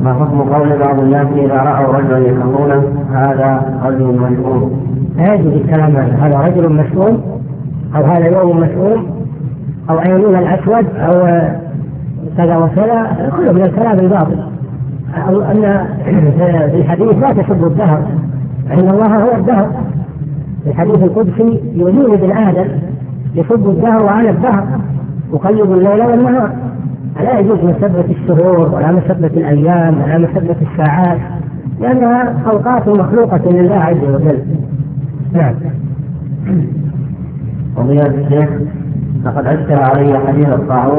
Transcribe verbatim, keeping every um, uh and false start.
ما حكم قول بعض الناس إذا رأوا رجلا يكرهونه هذا رجل مشؤوم؟ لا يجوز الكلام هذا رجل مشؤوم أو هذا يوم مشؤوم أو عينون الأسود أو كذا وكذا، كله من الكلام الباطل. أو أن في الحديث لا تسبوا الدهر فإن الله هو الدهر. في الحديث القدسي يؤذون ابن آدم يسب الدهر وعلى الدهر يقلب الليل والنهار. لا يجوز مسبة الشهور ولا مسبة الأيام ولا مسبة الساعات، لأنها أوقات مخلوقة لله عز وجل. نعم. وضياء الشيخ لقد أشكل علي حديث الطاعون